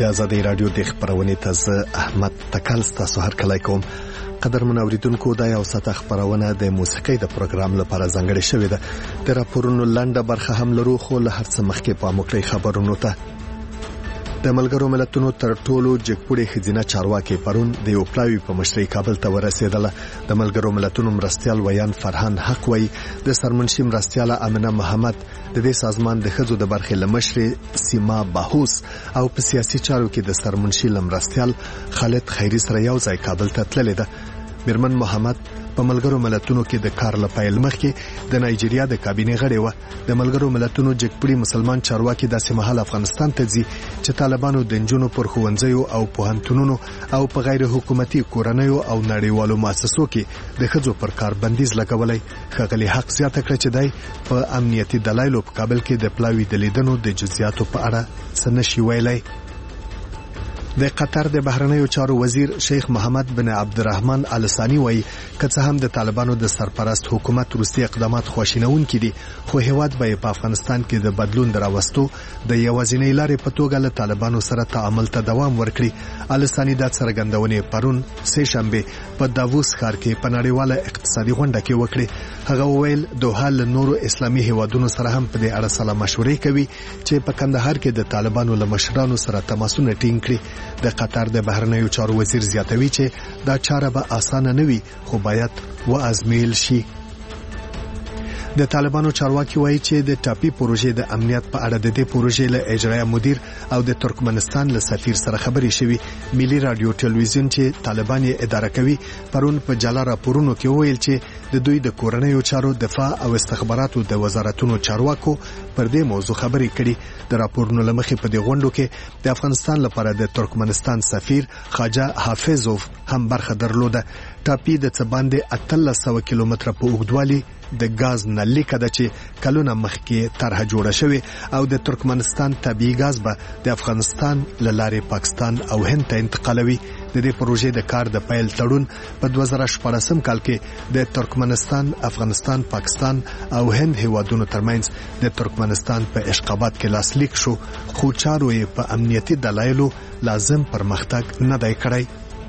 د آزادۍ رادیو د خبرونې ته احمد تکل ستاسو هر کله کوم. قدرمن اوریدونکو دا یو ساعت خبرونه د موسیقۍ د پروګرام لپاره ځانګړې شوې ده. د راپورونو لنډه برخه هم لرو، خو له هر څه مخکې په موکلي خبرونو ته د ملګرو ملتونو تر ټولو جګپوړي خزینه چارواکي پرون د یو پلاوی په مشرۍ کابل ته ورسېدله. د ملګرو ملتونو مرستيال ویان فرحان حق وای د سرمنشي مرستياله امنه محمد د دې سازمان د خزو د برخې لمشري سیما باهوس او په سیاسي چارو کې د سرمنشي لمرستيال خالد خیری سره یو ځای کابل ته تللی ده. میرمن محمد په ملګرو ملتونو کې د کار لپاره مخکې د نایجیریا د کابینه غړي و. د ملګرو ملتونو جګپړي مسلمان چارواکي د سیمهال افغانستان ته ځي چې طالبانو د جنونو پر خوندزیو او پوهنتونونو او په غیر حکومتي کورنیو او نړیوالو مؤسسو کې د خځو پر کار بندیز لګولای. خغلی حق زیاته کړ چې دای په امنیتي دلایلو په کابل کې د پلاوی د لیدنو د جزئیاتو په اړه څه نشي ویلای. د قطر د بهرنیو چارو وزیر شیخ محمد بن عبدالرحمن ال ثانی وایي که هم د طالبانو د سرپرست حکومت وروستي اقدامات خواشینونکي دي، خو هیواد به په افغانستان کې د بدلون دراوستو د یوازینۍ لارې په توګه له طالبانو سره تعامل ته دوام ورکړي. ال ثانی د څرګندونې پرون سه شنبه په داووس ښار کې په نړیواله اقتصادي غونډه کې وکړي. هغه وویل دوحه له نورو اسلامي هیوادونو سره هم په دې اړه سلا مشورې کوي چې په کندهار کې د طالبانو له مشرانو سره تماسونه ټینګ کړي. د قطر د بهرنیو چارو وزیر زیاتوي چې دا چاره به اسانه نه وي، خو باید وازمیل شي. د طالبانو چارواکي وایي چې د ټاپي پروژې د امنیت په اړه د دې پروژې له اجرایه مدیر او د ترکمنستان له سفیر سره خبرې شوې. ملي رادیو ټلویزیون چې طالبان یې اداره کوي پرون په جلا راپورونو کې ویل چې د دوی د کورنیو چارو دفاع او استخباراتو د وزارتونو چارواکو پر دې موضوع خبرې کړي. د راپورونو لمخې په دې غونډو کې د افغانستان لپاره د ترکمنستان سفیر خواجه حافظوف هم برخه درلوده. ټاپي د څباندې 1300 کیلومتره په اوږدوالي د غاز نلیکه ده چې کلونه مخکې طرحه جوړه شوې او د ترکمنستان طبيعي غاز به د افغانستان له لارې پاکستان او هند ته انتقالوي. د دې پروژې د کار د پیل تړون په 2014 کال کې د ترکمنستان، افغانستان، پاکستان او هند هیوادونو ترمنځ د ترکمنستان په اشقابات کې لاسلیک شو، خو چارو یې په امنیتي دلایلو لازم پرمختګ نه دی کړی.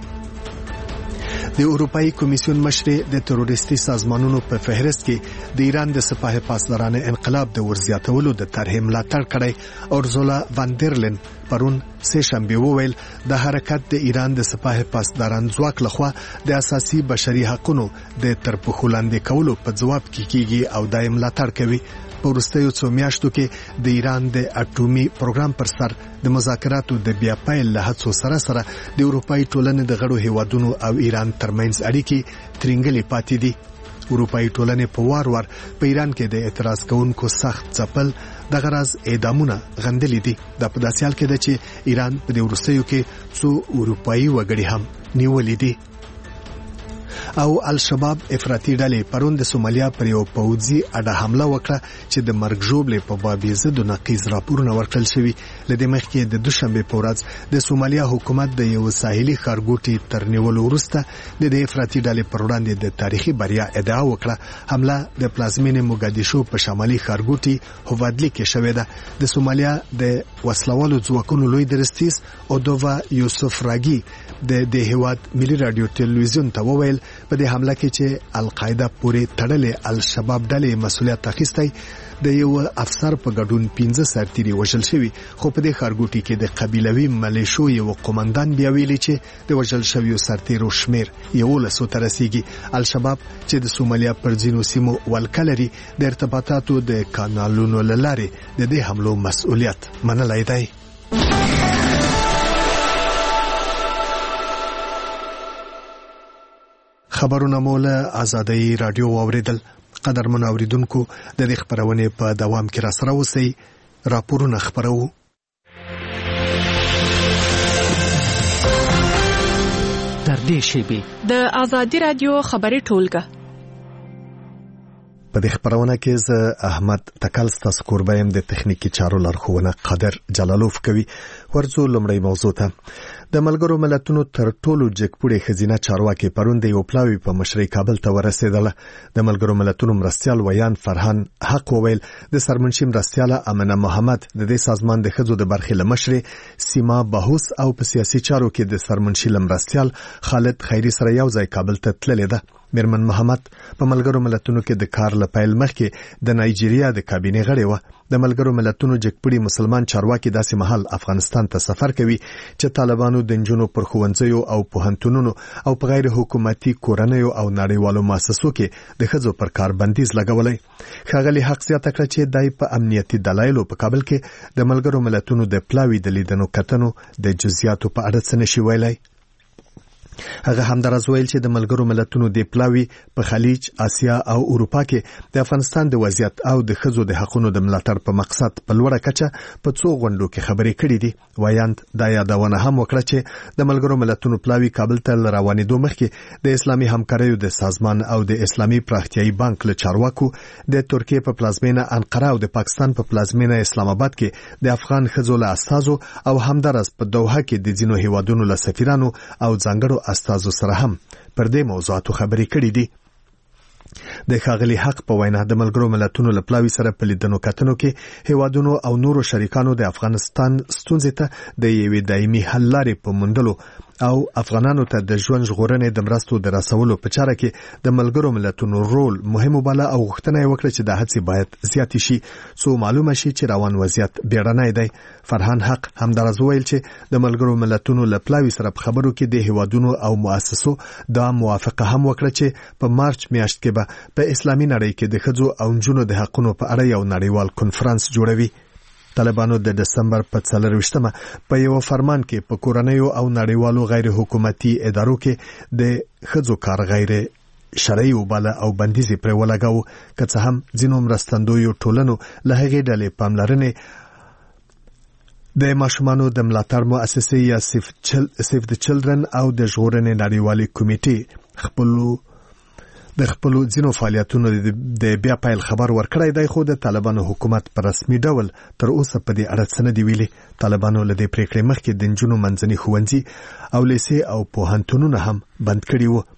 د اروپאי کمیسیون مشر د تروریستي سازمانونو په فهرست کې د ایران د سپاه پاسدارانه انقلاب د ورزیاتولو د طرحې ملاتړ کړی. اورزولا واندرلن پرون سه شنبه وویل د حرکت د ایران د سپاه پاسداران ځواک لخوا د اساسي بشري حقوقو د ترپخو لاندې کولو په جواب کې کیږي او دایم ملاتړ کوي. په وروستیو څو میاشتو کې د ایران د اټومي پروګرام پر سر د مذاکراتو د بیا پیل له هڅو سره سره د اروپאי ټولنې د غړو هیوادونو او ایران ترمنځ اړیکې ترنګلې پاتې دي. اروپאי ټولنې په وار وار په ایران کې د اعتراض کوونکو سخت ځپل د غرض اعدامونه غندلې دي. د په داسې حال کې ده چې ایران په دې وروستیو کې څو اروپאי وګړي هم نیولې دي. او الشباب افراطي ډلې پرون د سومالیا پر یو پوځي اډه حمله وکړه چې د مرګ ژوبلې په بابي ضد نقیض راپورونه ورکړل شوي. لدې مخکې د دوشنبه په ورځ د سومالیا حکومت د یو ساحلي ښارګوټي ترنیولو وروسته د افراطي ډلې پر وړاندې د تاریخي بریا ادعا وکړه. حمله د پلازمینې موګادیشو په شمالي ښارګوټي هوادلی کې شوې ده. د سومالیا د وسلوالو ځواکونو لوی درستیز اودووا یوسف راګي د هیواد ملي رادیو ټلویزیون ته وویل په دې حمله کې چې القاعده پورې تړلې الشباب ډلې مسؤلیت اخیستی. د یو افسر په ګډون 15 سرتیري وژل شوي، خو په دې ښارګوټي کې د قبیلوي ملیشو یو قومندان بیا ویلي چې د وژل شویو سرتیرو شمیر 11 ته رسیږي. الشباب چې د سومالیا پر ځینو سیمو ولکه لري د ارتباطاتو د کانالونو له لارې د دې حملو مسؤلیت منلی دی. خبرونه مولا آزادۍ رادیو واوریدل. قدرمن اوریدونکو د دې خبرونه په دوام کې را سره اوسئ. راپورونه خبرو. تر دې شی به د آزادۍ رادیو خبري ټولګه په دې خبرونه کې ز احمد تکل ستاسو کوربایم د تخنیکی چارو لارښوونه قادر جلالوف کوي. ورځو لمړی موضوع ته د ملګرو ملتونو تر ټولو جګپوړي خزینه چارواکي پروند یو پلاوی په مشرۍ کابل ته ورسېدله. د ملګرو ملتونو مرستيال ویان فرحان حق وویل د سرمنشي مرستياله امنه محمد د دې سازمان د خزو د برخې لمشري سیما بهوس او په سیاسي چارو کې د سرمنشي مرستيال خالد خیری سره یو ځای کابل ته تللی ده. میرمن محمد په ملګرو ملتونو کې د کار لپایل مخکې د نایجیریا د کابینې غړې و. د ملګرو ملتونو جګپړي مسلمان چارواکي داسې مهال افغانستان ته سفر کوي چې طالبانو د جنونو پر خوندزیو او پوهنتونونو او په غیر حکومتي کورنیو او نړیوالو مؤسسو کې د خزو پر کار بندیز لګولې. ښاغلي حق زیاته کړه چې دای په امنیتي دلایلو په کابل کې د ملګرو ملتونو د پلاوی د لیدنو کتنو د جزئیاتو په اړه څه نشي ویلای. هغه همدارس ویل چې د ملګرو ملتونو د پلاوی په خلیج، اسیا او اروپا کې د افغانستان د وضعیت او د خزو د حقوقو د ملاتړ په مقصد په لوړه کچه په څو غونډو کې خبرې کړې دي. وایاند دا یادونه هم وکړه چې د ملګرو ملتونو پلاوی کابل ته روانېدو مخکې د اسلامي همکاریو د سازمان او د اسلامي پراختیایي بانک له چارواکو د ترکیه په پلازمینه انقره او د پاکستان په پلازمینه اسلام آباد کې د افغان خزو له استازو او همدارس په دوحه کې د ځینو هیوادونو له سفیرانو او ځانګړو استازو سره هم پر دې موضوعاتو خبرې کړې دي. د ښاغلي حق په وینا د ملګرو ملتونو له پلاوی سره په لیدنو کتنو کې هیوادونو او نورو شریکانو د افغانستان ستونزې ته د یوې دایمي حل لارې په موندلو او افغانانو ته د ژوند ژغورنې د مرستو د رسولو په چاره کې د ملګرو ملتونو رول مهم وباله او غوښتنه یې وکړه چې د هڅې باید زیات شي څو معلومه شي چې روان وضعیت بیړنی دی. فرحان حق همدارس ویل چې د ملګرو ملتونو له پلاوی سره په خبرو کې د هیوادونو او مؤسسو د موافقه هم وکړه چې په مارچ میاشت کې به په اسلامي نړۍ کې د خځو او نجونو د حقوقو په اړه یو نړیوال کنفرانس جوړوي. طالبانو د دسمبر په 24مه په یو فرمان کې په کورنیو او نړیوالو غیر حکومتي ادارو کې د خځو کار غیر شرعي وباله او بندیز پر ولګاو که څه هم ځینو مرستندویو ټولنو له هغې ډلې پاملرنې د ماشومانو د ملاتړ مؤسسې یا سیف د چلډرن او د ژغورنې نړیوالې کمیټې د خپل ځینو فعالیتونو د بیا پایل خبر ورکړی دی، خو د طالبانو حکومت په رسمي ډول تر اوسه په دې اړه څه نه دی ویلي. طالبانو له دې پریکړې مخکې د نجونو منځني ښوونځي او لیسې او پوهنتونونه هم بند کړي وو.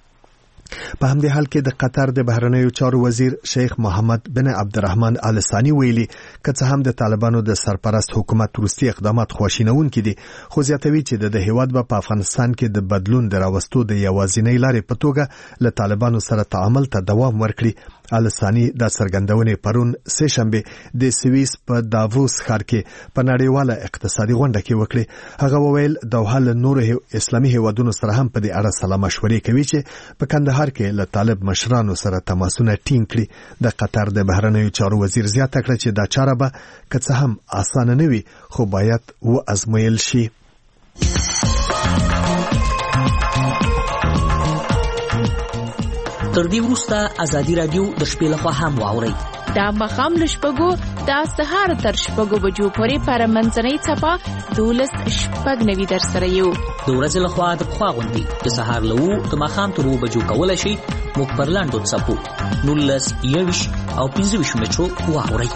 په همدې حال کې د قطر د بهرنیو چارو وزیر شیخ محمد بن عبدالرحمن آل ثانی ویلي که څه هم د طالبانو د سرپرست حکومت وروستي اقدامات خواشینونکي دي، خو زیاتوي چې د هیواد په افغانستان کې د بدلون د راوستو د یوازینۍ لارې په توګه له طالبانو سره تعامل ته دوام ورکړي. آل ثانی د څرګندونې پرون سه شنبه د سویس په داووس ښار کې په نړیواله اقتصادي غونډه کې وکړي. هغه وویل دوحه له نورو اسلامي هیوادونو سره هم په دې اړه سلا مشورې کوي چې په کندهار کې له طالب مشرانو سره تماسونه ټینګ کړي. د قطر د بهرنیو چارو وزیر زیاته کړه چې دا چاره به که څه هم اسانه نه وي خو باید وازمویل شي. تر دې وروسته ازادي رادیو د شپې لخوا هم واورئ. دا مخام لشپګو د سهار تر شپګو بجو پورې پر منځنۍ چپا 12:09 در سره یو. د ورځې لخوا د پخوا غونډې د سهار لوو د مخام تر 2 بجو کولای شي موږ پر لاندو چپو 19 او 25 مترو واورئ.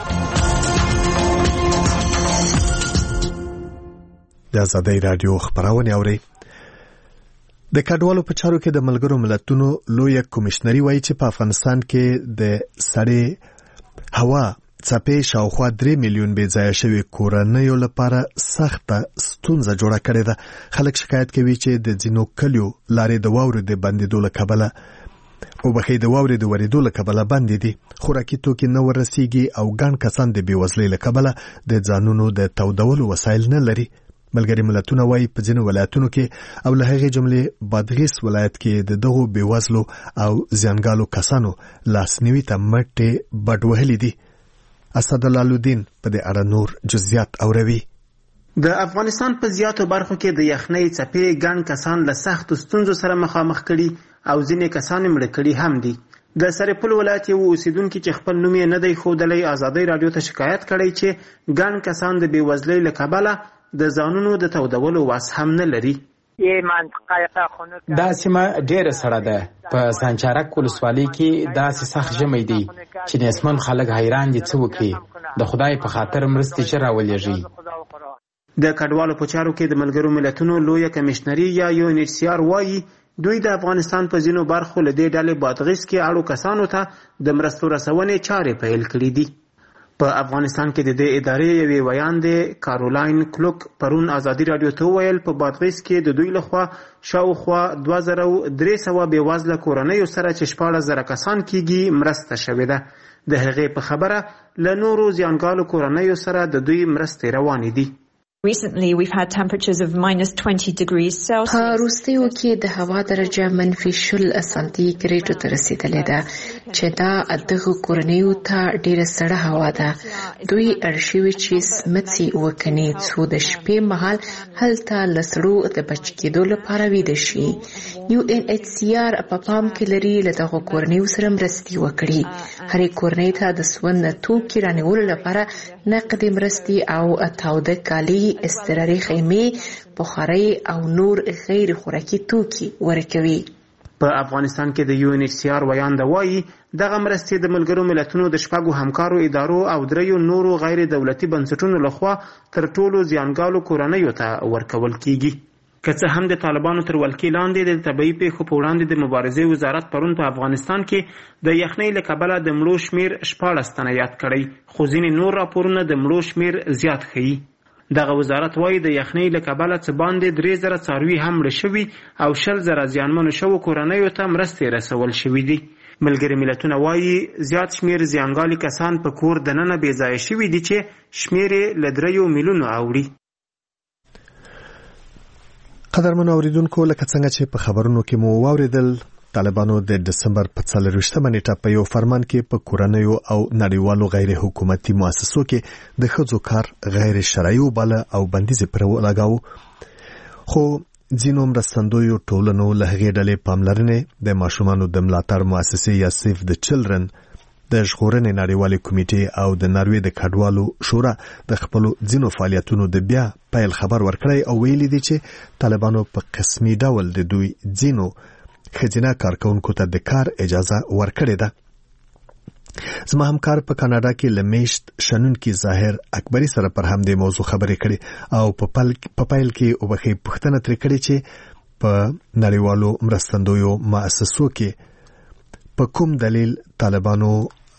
د ازادي رادیو خبرونه اورئ. د کډوالو په چارو کې د ملګرو ملتونو لوی کمشنري وایي چې په افغانستان کې د سړې هوا څپې شاوخوا 3 میلیون بې ځایه شوي کورنیو لپاره سخته ستونزه جوړه کړې ده. خلک شکایت کوي چې د ځینو کلیو لارې د واورې د بندېدو له کبله د واورې د ورېدو له کبله بندې دي، خوراکي توکي نه ورسیږي او ګڼ کسان د بېوزلۍ له کبله د ځانونو د تودولو وسایل نه لري. ملګري ملتونه وایي په ځینو ولایتونو کې او له هغې جملې بادغیس ولایت کې د دغو بېوزلو او زیانګالو کسانو لاسنیوي ته مټې بډ وهلي دي. اسدالدین په دې اړه نور جزئیات اوروي. د افغانستان په زیاتو برخو کې د یخنۍ څپې ګڼ کسان له سختو ستونزو سره مخامخ کړي او ځینې کسان یې مړه کړي هم دي. د سرپل ولایت یو اوسیدونکي چې خپل نوم یې نه دی ښودلی ازادۍ راډیو ته شکایت کړی چې ګڼ کسان د بېوزلۍ له کبله د ځانونو د تودولو وس هم نه لري. دا سیمه ډیره سړه ده. په سانچارک ولسوالۍ کې داسې سخت ژمی دی چې نسمن خلک حیران دي څه وکړي. د خدای په خاطر مرستې چې راولېږي. د کډوالو په چارو کې د ملګرو ملتونو لویه کمشنري یا UNHCR وایي دوی د افغانستان په ځینو برخو له دې ډلې بادغیس کې اړو کسانو ته د مرستو رسونې چارې پیل کړې دي. په افغانستان کې د دې ادارې یوې ویاندې کارولاین کلوک پرون ازادي رادیو ته وویل په بادغیس کې د دوی لخوا شاوخوا 2300 بېوزله کورنیو سره چې 14,000 کسان کېږي مرسته شوې ده. د هغې په خبره له نورو زیانګالو کورنیو سره د دوی مرستې روانې دي. Recently, we've had temperatures of -20 degrees Celsius. په روسیو کې د هوا درجه -0 سانتیګریډ ته رسیدلې ده چې دا دغه کورنیو ته ډیره سړه هوا ده. دوی ارشیوي چې سمڅي وکني څو د شپې مهال هلته لسړو د بچ کېدو لپاره ویده شي. UNHCR په پام کې لري له دغه کورنیو سره مرستې وکړي. هرې کورنۍ ته د سون توکي رانیولو لپاره نقدي مرستې او تاوده کالي، استراري خیمې، بخارۍ او نور غیر خوراکي توکي ورکوي. په افغانستان کې د UNHCR ویانده وایي دغه مرستې د ملګرو ملتونو د 6 همکارو ادارو او 3 نورو غیر دولتي بنسټونو لخوا تر ټولو زیانګالو کورنیو ته ورکول کیږي. که څه هم د طالبانو تر ولکې لاندې د طبیعي پیښو په وړاندې د مبارزې وزارت پرون په افغانستان کې د یخنۍ له کبله د مړو شمیر 14 تنه یاد کړی، خو ځینې نور راپورونه د مړو شمیر زیات ښیي. دغه وزارت وایي د یخنۍ له کبله څه باندې 3000 څاروي هم مړه شوي او 20,000 زیانمنو شوو کورنیو ته مرستې رسول شوي دي. ملګري ملتونه وایي زیات شمیر زیانګالي کسان په کور دننه بې ځایه شوي دي چې شمیر یې له 3 میلیونو اوړي. قدرمنو اوریدونکو، لکه څنګه چې په خبرونو کې مو واوریدل، طالبانو د دسمبر په 24 نیټه په یو فرمان کې په کورنیو او نړیوالو غیر حکومتي مؤسسو کې د ښځو کار غیر شرعي وباله او بندیز پر لګاو. خو ځینو مرستندویو ټولنو له هغې ډلې پاملرنې د ماشومانو د ملاتړ مؤسسې یا سیف د چلډرن، د ژغورنې نړیوالې کمیټې او د ناروې د کډوالو شورا د خپلو ځینو فعالیتونو د بیا پیل خبر ورکړی او ویلي دي چې طالبانو په قسمي ډول د دوی ځینو ښځینه کارکونکو ته د کار اجازه ورکړې ده. زما همکار په کاناډا کې له میشت شنونکي ظاهر اکبري سره پر همدې موضوع خبرې کړې او په پیل کې وبخې پوښتنه ترې کړې چې په نړیوالو مرستندویو مؤسسو کې په کوم دلیل طالبانو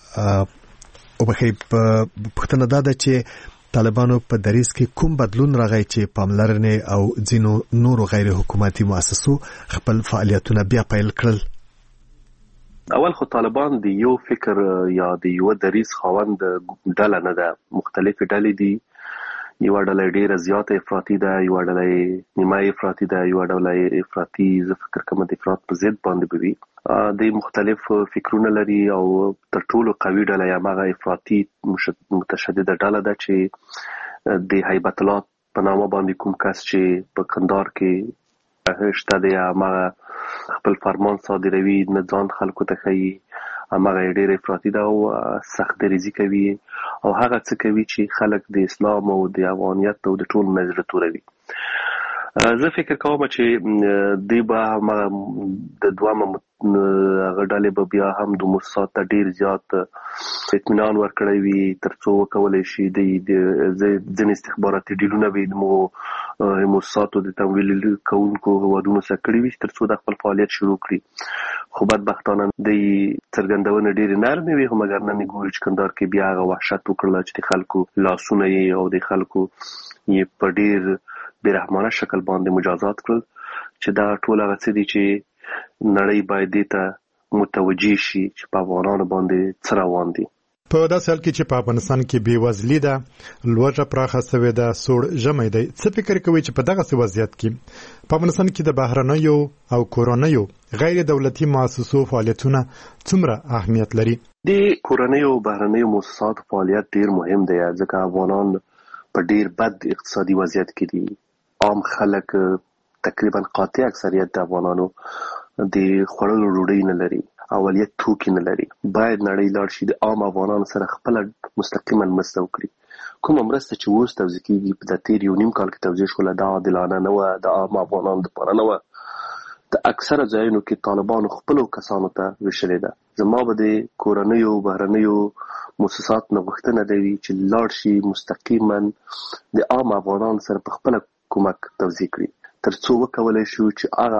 پوښتنه دا ده چې طالبانو په دریځ کې کوم بدلون راغی چې پاملرنې او ځینو نورو غیر حکومتي مؤسسو خپل فعالیتونه بیا پیل کړل. اول خو طالبان د یو فکر یا د یو دریځ خاوند ډله نه ده، مختلفې ډلې دي. یو ډله ډیره زیاته افراطي ده، یو ډله نیمه افراطي ده، یو ډله افراطي زه فکر کوم د افراط په ضد باندې بوي. د مختلف فکرونه لري او تر ټولو قوي ډله یې هغه افراطي متشدده ډله ده چې د هیبت الله په نامه باندې کوم کس چې په کندهار کې شته دی، هغه خپل فرمان صادروي، نه ځان خلکو ته ښیي، هغه ډېر افراطي ده او سخت دریځي کوي او هغه څه کوي چې خلک د اسلام او د افغانیت او د ټول نظر توروي. زه فکر کوم چې دی به د دوامه غډالې به بیا هم د موسسات ته ډیر زیات اطمینان ورکړی وي تر څو وکولای شي د ځینې استخباراتي ډیلونه به د موسساتو د تمویل کوونکو هیوادونو سره کړي وي تر څو د خپل فعالیت شروع کړي. خو بدبختانه د څرګندونه ډېرې نرمې وي، خو مګر نن ګورو چې کندهار کې بیا هغه وحشت وکړله چې د خلکو لاسونه یې او د خلکو یې په ډېر بېرحمانه شکل باندې مجازات کړل، چې دا ټول هغه څه دي چې نړۍ باید دې ته متوجه شي چې په افغانانو باندې څه روان دي. په داسې حال کې چې په افغانستان کې بېوزلي ده، لوږه پراخه سوې ده، سوړ ژمی دی، څه فکر کوئ چې په دغسې وضعیت کې په افغانستان کې د بهرنیو او کورنیو غیر دولتي مؤسسو فعالیتونه څومره اهمیت لري؟ د کورنیو او بهرنیو مؤسساتو فعالیت ډېر مهم دی، ځکه افغانان په ډېر بد اقتصادي وضعیت کې دي. عام خلک تقریبا قاطع اکثریت د افغانانو د خوړلو ډوډۍ نه لري اولیت توکي نه لري. باید نړۍ لاړ شي د عام افغانانو سره خپل مستقیما مرسته وکړي. کومه مرسته چې اوس توزیع کیږي په تیر یو نیم کال کې توزیع شوله دا عادلانه نه و، د عام افغانانو لپاره نه و. د اکثره ځایونو کې طالبانو خپلو کسانو ته ویشلې ده. زما به د کورنیو بهرنیو مؤسسات نه غوښتنه دی چې لاړ شي مستقیما د عام افغانانو سره په خپل کومک توزیع کړي، ترڅو وکولای شو چې هغه